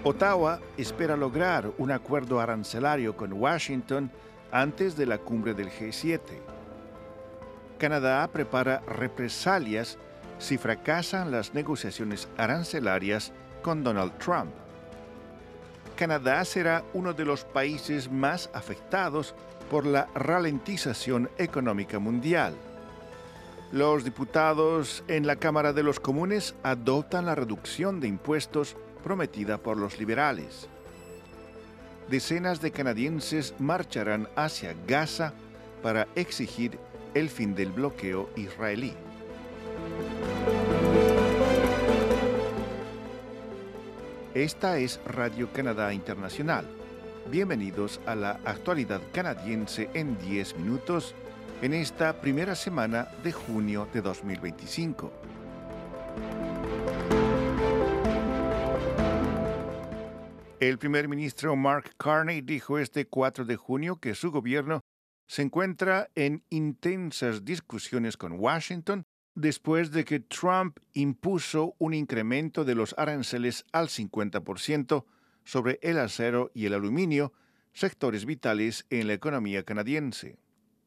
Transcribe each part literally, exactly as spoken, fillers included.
Ottawa espera lograr un acuerdo arancelario con Washington antes de la cumbre del G siete. Canadá prepara represalias si fracasan las negociaciones arancelarias con Donald Trump. Canadá será uno de los países más afectados por la ralentización económica mundial. Los diputados en la Cámara de los Comunes adoptan la reducción de impuestos prometida por los liberales. Decenas de canadienses marcharán hacia Gaza para exigir el fin del bloqueo israelí. Esta es Radio Canadá Internacional. Bienvenidos a la actualidad canadiense en diez minutos en esta primera semana de junio de dos mil veinticinco. El primer ministro Mark Carney dijo este cuatro de junio que su gobierno se encuentra en intensas discusiones con Washington después de que Trump impuso un incremento de los aranceles al cincuenta por ciento sobre el acero y el aluminio, sectores vitales en la economía canadiense.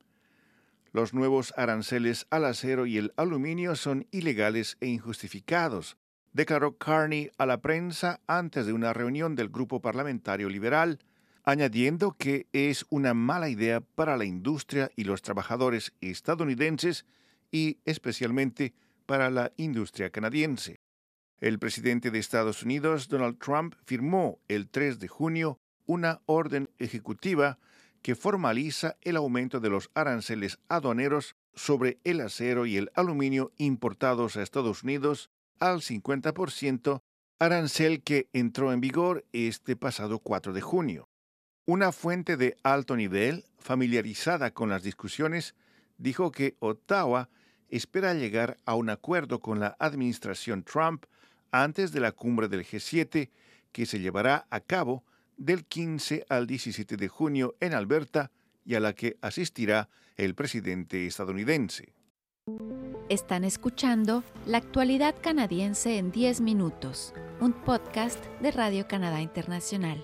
Los nuevos aranceles al acero y el aluminio son ilegales e injustificados, declaró Carney a la prensa antes de una reunión del grupo parlamentario liberal, añadiendo que es una mala idea para la industria y los trabajadores estadounidenses y especialmente para la industria canadiense. El presidente de Estados Unidos, Donald Trump, firmó el tres de junio una orden ejecutiva que formaliza el aumento de los aranceles aduaneros sobre el acero y el aluminio importados a Estados Unidos al cincuenta por ciento, arancel que entró en vigor este pasado cuatro de junio. Una fuente de alto nivel, familiarizada con las discusiones, dijo que Ottawa espera llegar a un acuerdo con la administración Trump antes de la cumbre del G siete, que se llevará a cabo del quince al diecisiete de junio en Alberta y a la que asistirá el presidente estadounidense. Están escuchando La actualidad canadiense en diez minutos, un podcast de Radio Canadá Internacional.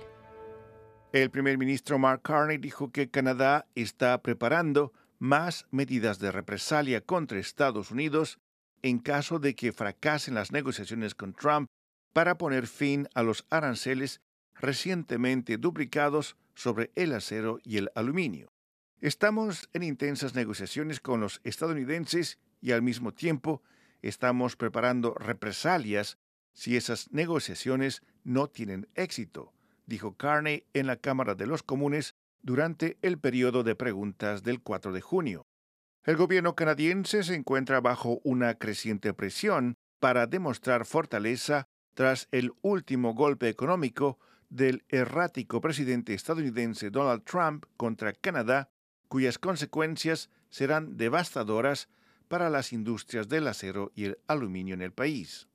El primer ministro Mark Carney dijo que Canadá está preparando más medidas de represalia contra Estados Unidos en caso de que fracasen las negociaciones con Trump para poner fin a los aranceles recientemente duplicados sobre el acero y el aluminio. Estamos en intensas negociaciones con los estadounidenses y al mismo tiempo estamos preparando represalias si esas negociaciones no tienen éxito, dijo Carney en la Cámara de los Comunes durante el periodo de preguntas del cuatro de junio. El gobierno canadiense se encuentra bajo una creciente presión para demostrar fortaleza tras el último golpe económico del errático presidente estadounidense Donald Trump contra Canadá, cuyas consecuencias serán devastadoras para las industrias del acero y el aluminio en el país.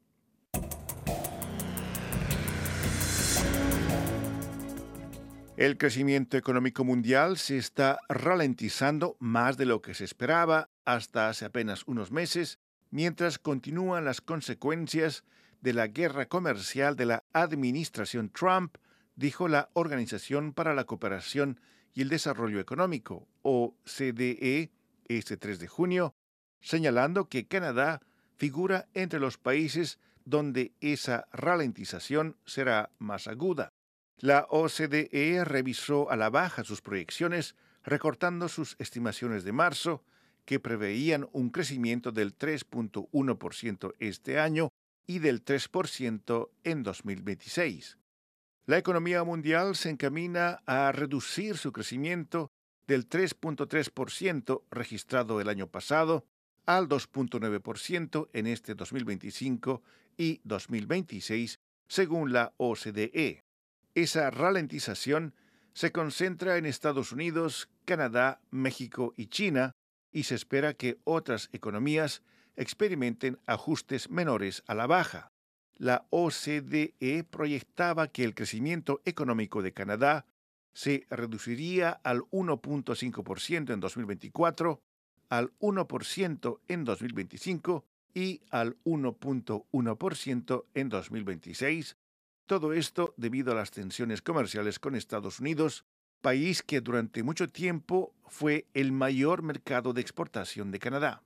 El crecimiento económico mundial se está ralentizando más de lo que se esperaba hasta hace apenas unos meses, mientras continúan las consecuencias de la guerra comercial de la administración Trump, dijo la Organización para la Cooperación y el Desarrollo Económico, o C D E, este tres de junio, señalando que Canadá figura entre los países donde esa ralentización será más aguda. La O C D E revisó a la baja sus proyecciones, recortando sus estimaciones de marzo, que preveían un crecimiento del tres punto uno por ciento este año y del tres por ciento en dos mil veintiséis. La economía mundial se encamina a reducir su crecimiento del tres punto tres por ciento registrado el año pasado al dos punto nueve por ciento en este dos mil veinticinco y dos mil veintiséis, según la O C D E. Esa ralentización se concentra en Estados Unidos, Canadá, México y China, y se espera que otras economías experimenten ajustes menores a la baja. La O C D E proyectaba que el crecimiento económico de Canadá se reduciría al uno punto cinco por ciento en dos mil veinticuatro, al uno por ciento en dos mil veinticinco y al uno punto uno por ciento en dos mil veintiséis, Todo esto debido a las tensiones comerciales con Estados Unidos, país que durante mucho tiempo fue el mayor mercado de exportación de Canadá.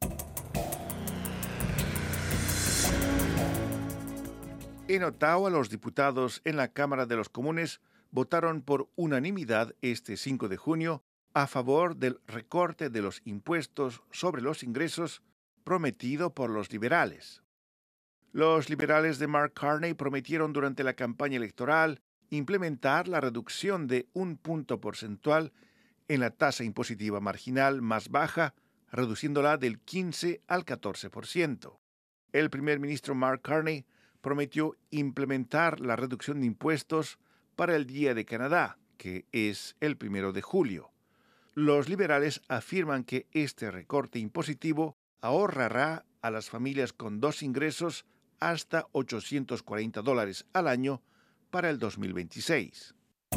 En Ottawa, los diputados en la Cámara de los Comunes votaron por unanimidad este cinco de junio a favor del recorte de los impuestos sobre los ingresos prometido por los liberales. Los liberales de Mark Carney prometieron durante la campaña electoral implementar la reducción de un punto porcentual en la tasa impositiva marginal más baja, reduciéndola del quince al catorce por ciento. El primer ministro Mark Carney prometió implementar la reducción de impuestos para el Día de Canadá, que es el primero de julio. Los liberales afirman que este recorte impositivo ahorrará a las familias con dos ingresos hasta ochocientos cuarenta dólares al año para el dos mil veintiséis.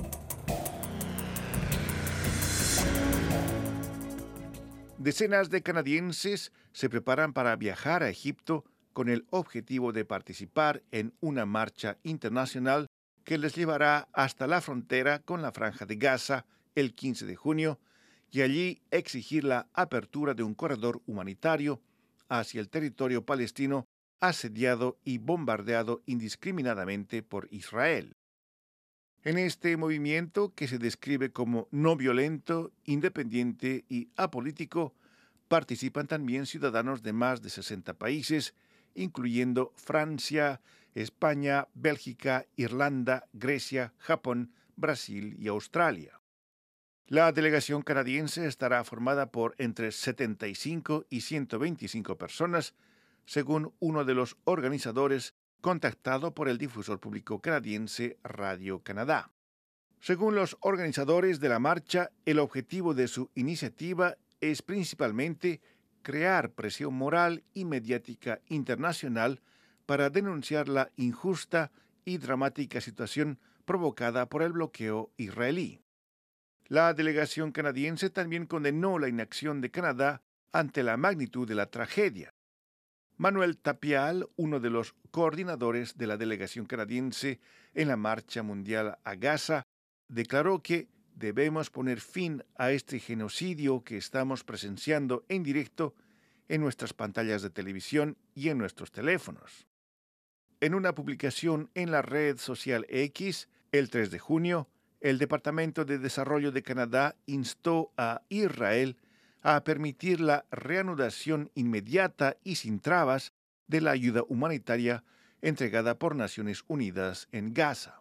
Decenas de canadienses se preparan para viajar a Egipto con el objetivo de participar en una marcha internacional que les llevará hasta la frontera con la Franja de Gaza el quince de junio y allí exigir la apertura de un corredor humanitario hacia el territorio palestino asediado y bombardeado indiscriminadamente por Israel. En este movimiento, que se describe como no violento, independiente y apolítico, participan también ciudadanos de más de sesenta países, incluyendo Francia, España, Bélgica, Irlanda, Grecia, Japón, Brasil y Australia. La delegación canadiense estará formada por entre setenta y cinco y ciento veinticinco personas, según uno de los organizadores contactado por el difusor público canadiense Radio-Canada. Según los organizadores de la marcha, el objetivo de su iniciativa es principalmente crear presión moral y mediática internacional para denunciar la injusta y dramática situación provocada por el bloqueo israelí. La delegación canadiense también condenó la inacción de Canadá ante la magnitud de la tragedia. Manuel Tapial, uno de los coordinadores de la delegación canadiense en la Marcha Mundial a Gaza, declaró que debemos poner fin a este genocidio que estamos presenciando en directo en nuestras pantallas de televisión y en nuestros teléfonos. En una publicación en la red social X, el tres de junio, el Departamento de Desarrollo de Canadá instó a Israel a permitir la reanudación inmediata y sin trabas de la ayuda humanitaria entregada por Naciones Unidas en Gaza.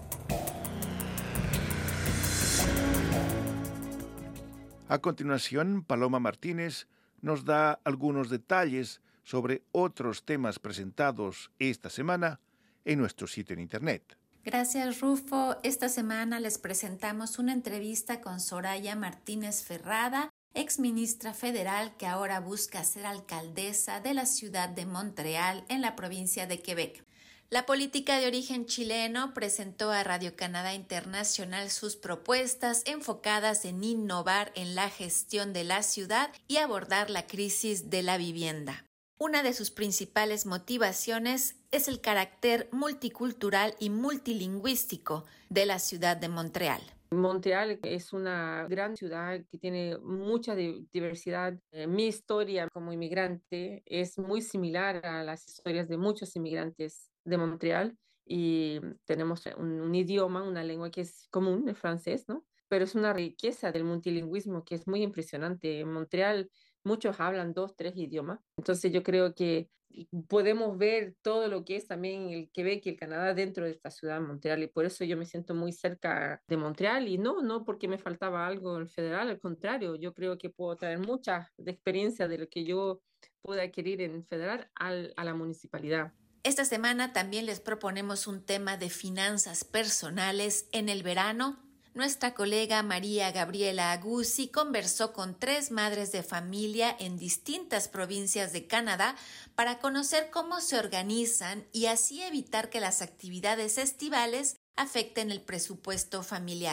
A continuación, Paloma Martínez nos da algunos detalles sobre otros temas presentados esta semana en nuestro sitio en Internet. Gracias, Rufo. Esta semana les presentamos una entrevista con Soraya Martínez Ferrada, exministra federal que ahora busca ser alcaldesa de la ciudad de Montreal en la provincia de Quebec. La política de origen chileno presentó a Radio-Canadá Internacional sus propuestas enfocadas en innovar en la gestión de la ciudad y abordar la crisis de la vivienda. Una de sus principales motivaciones es el carácter multicultural y multilingüístico de la ciudad de Montreal. Montreal es una gran ciudad que tiene mucha diversidad. Eh, mi historia como inmigrante es muy similar a las historias de muchos inmigrantes de Montreal y tenemos un, un idioma, una lengua que es común, el francés, ¿no? Pero es una riqueza del multilingüismo que es muy impresionante. En Montreal muchos hablan dos, tres idiomas. Entonces yo creo que podemos ver todo lo que es también el Quebec y el Canadá dentro de esta ciudad, Montreal, y por eso yo me siento muy cerca de Montreal, y no, no porque me faltaba algo en el federal, al contrario, yo creo que puedo traer mucha de experiencia de lo que yo pude adquirir en federal al, a la municipalidad. Esta semana también les proponemos un tema de finanzas personales en el verano. Nuestra colega María Gabriela Aguzzi conversó con tres madres de familia en distintas provincias de Canadá para conocer cómo se organizan y así evitar que las actividades estivales afecten el presupuesto familiar.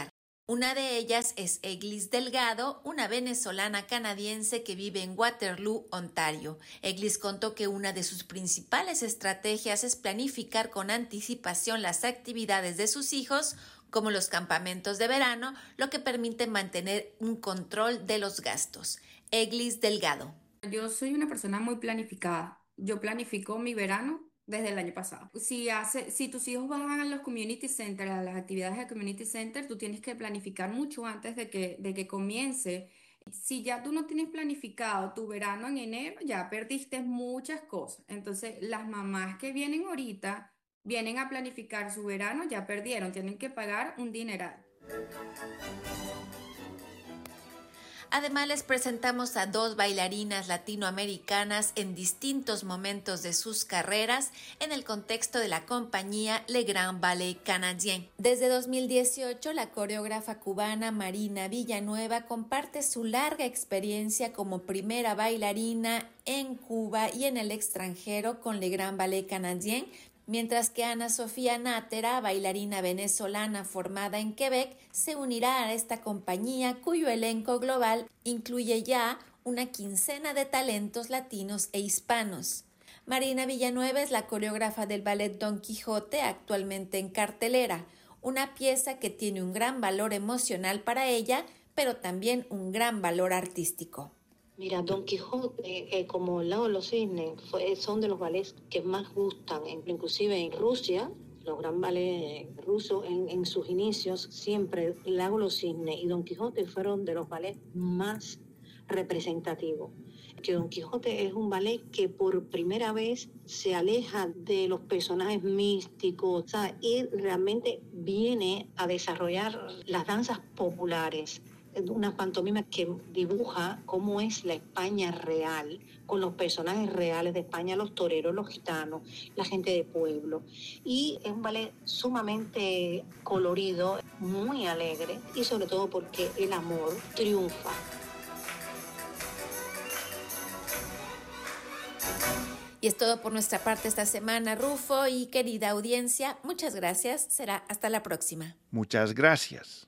Una de ellas es Eglis Delgado, una venezolana canadiense que vive en Waterloo, Ontario. Eglis contó que una de sus principales estrategias es planificar con anticipación las actividades de sus hijos, como los campamentos de verano, lo que permite mantener un control de los gastos. Eglis Delgado. Yo soy una persona muy planificada. Yo planifico mi verano desde el año pasado. Si hace, si tus hijos van a los community center, a las actividades de community center, tú tienes que planificar mucho antes de que, de que comience. Si ya tú no tienes planificado tu verano en enero, ya perdiste muchas cosas. Entonces, las mamás que vienen ahorita, vienen a planificar su verano, ya perdieron, tienen que pagar un dineral. Además, les presentamos a dos bailarinas latinoamericanas en distintos momentos de sus carreras en el contexto de la compañía Le Grand Ballet Canadien. Desde dos mil dieciocho, la coreógrafa cubana Marina Villanueva comparte su larga experiencia como primera bailarina en Cuba y en el extranjero con Le Grand Ballet Canadien, mientras que Ana Sofía Nátera, bailarina venezolana formada en Quebec, se unirá a esta compañía cuyo elenco global incluye ya una quincena de talentos latinos e hispanos. Marina Villanueva es la coreógrafa del ballet Don Quijote, actualmente en cartelera, una pieza que tiene un gran valor emocional para ella, pero también un gran valor artístico. Mira, Don Quijote, eh, como El Lago de los Cisnes, fue, son de los ballets que más gustan, en, inclusive en Rusia, los gran ballets rusos en, en sus inicios, siempre El Lago de los Cisnes y Don Quijote fueron de los ballets más representativos. Que Don Quijote es un ballet que por primera vez se aleja de los personajes místicos, ¿sabes? Y realmente viene a desarrollar las danzas populares. Una pantomima que dibuja cómo es la España real, con los personajes reales de España, los toreros, los gitanos, la gente de pueblo. Y es un ballet sumamente colorido, muy alegre, y sobre todo porque el amor triunfa. Y es todo por nuestra parte esta semana, Rufo, y querida audiencia, muchas gracias. Será hasta la próxima. Muchas gracias.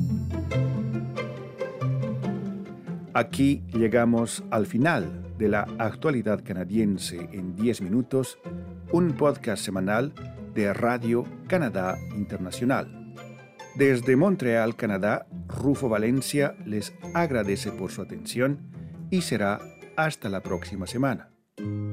Aquí llegamos al final de la actualidad canadiense en diez minutos, un podcast semanal de Radio Canadá Internacional. Desde Montreal, Canadá, Rufo Valencia les agradece por su atención y será hasta la próxima semana.